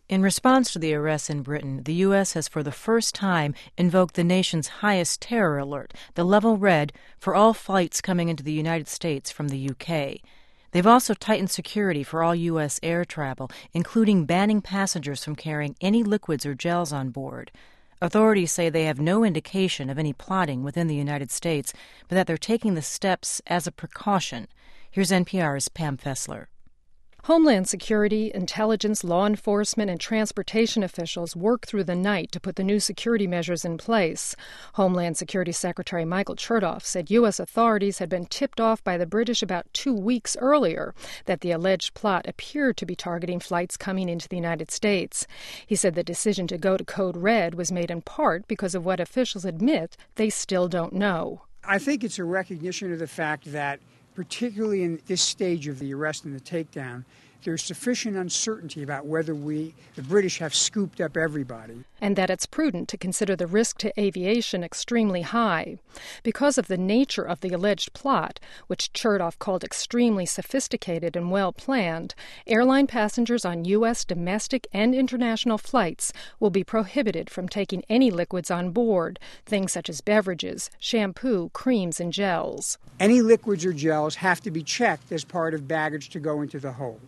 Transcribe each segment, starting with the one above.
In response to the arrests in Britain, the U.S. has for the first time invoked the nation's highest terror alert, the level red, for all flights coming into the United States from the U.K. They've also tightened security for all U.S. air travel, including banning passengers from carrying any liquids or gels on board. Authorities say they have no indication of any plotting within the United States, but that they're taking the steps as a precaution. Here's NPR's Pam Fessler. Homeland Security, intelligence, law enforcement, and transportation officials worked through the night to put the new security measures in place. Homeland Security Secretary Michael Chertoff said U.S. authorities had been tipped off by the British about 2 weeks earlier that the alleged plot appeared to be targeting flights coming into the United States. He said the decision to go to Code Red was made in part because of what officials admit they still don't know. I think it's a recognition of the fact that particularly in this stage of the arrest and the takedown, there's sufficient uncertainty about whether the British have scooped up everybody. And that it's prudent to consider the risk to aviation extremely high. Because of the nature of the alleged plot, which Chertoff called extremely sophisticated and well-planned, airline passengers on U.S. domestic and international flights will be prohibited from taking any liquids on board, things such as beverages, shampoo, creams, and gels. Any liquids or gels have to be checked as part of baggage to go into the hold.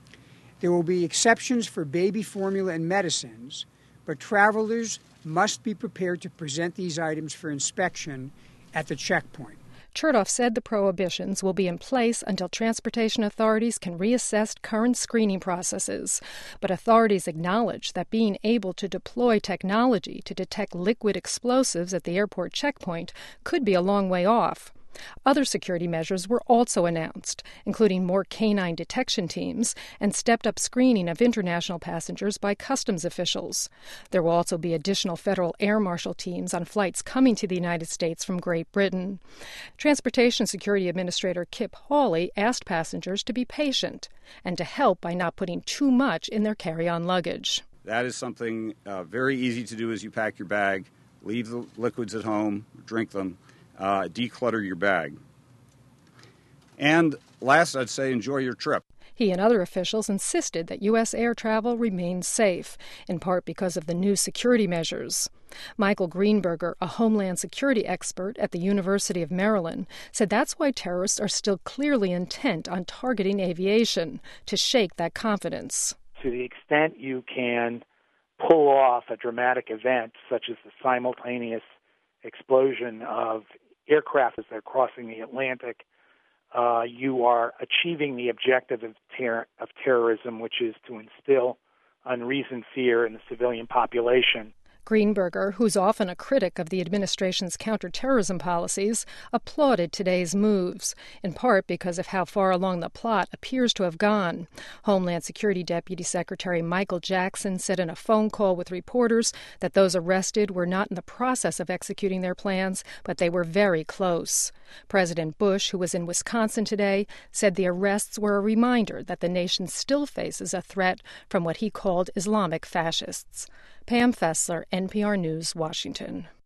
There will be exceptions for baby formula and medicines, but travelers must be prepared to present these items for inspection at the checkpoint. Chertoff said the prohibitions will be in place until transportation authorities can reassess current screening processes. But authorities acknowledge that being able to deploy technology to detect liquid explosives at the airport checkpoint could be a long way off. Other security measures were also announced, including more canine detection teams and stepped-up screening of international passengers by customs officials. There will also be additional federal air marshal teams on flights coming to the United States from Great Britain. Transportation Security Administrator Kip Hawley asked passengers to be patient and to help by not putting too much in their carry-on luggage. That is something very easy to do as you pack your bag. Leave the liquids at home, drink them. Declutter your bag. And last, I'd say enjoy your trip. He and other officials insisted that U.S. air travel remains safe, in part because of the new security measures. Michael Greenberger, a Homeland Security expert at the University of Maryland, said that's why terrorists are still clearly intent on targeting aviation, to shake that confidence. To the extent you can pull off a dramatic event, such as the simultaneous explosion of aircraft as they're crossing the Atlantic, you are achieving the objective of terrorism, which is to instill unreasoned fear in the civilian population. Greenberger, who's often a critic of the administration's counterterrorism policies, applauded today's moves, in part because of how far along the plot appears to have gone. Homeland Security Deputy Secretary Michael Jackson said in a phone call with reporters that those arrested were not in the process of executing their plans, but they were very close. President Bush, who was in Wisconsin today, said the arrests were a reminder that the nation still faces a threat from what he called Islamic fascists. Pam Fessler, NPR News, Washington.